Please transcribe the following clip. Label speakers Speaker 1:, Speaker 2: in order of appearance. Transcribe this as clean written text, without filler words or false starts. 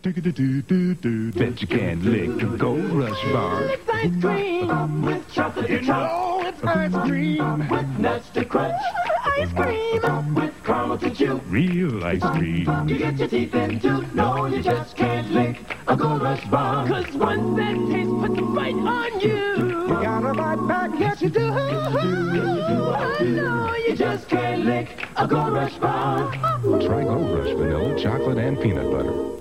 Speaker 1: Bet you can't lick a Gold Rush bar.
Speaker 2: It's ice cream with chocolate and chocolate.
Speaker 3: It's ice cream
Speaker 2: With nuts to crunch. Ice cream with caramel to chew.
Speaker 1: Real ice cream.
Speaker 2: You get your teeth into. No, you just can't lick a Gold Rush bar. 'Cause one bad taste puts a bite on you.
Speaker 3: You gotta bite back, yes you do.
Speaker 2: I know you just can't lick a Gold Rush bar.
Speaker 1: Try Gold Rush vanilla, chocolate, and peanut butter.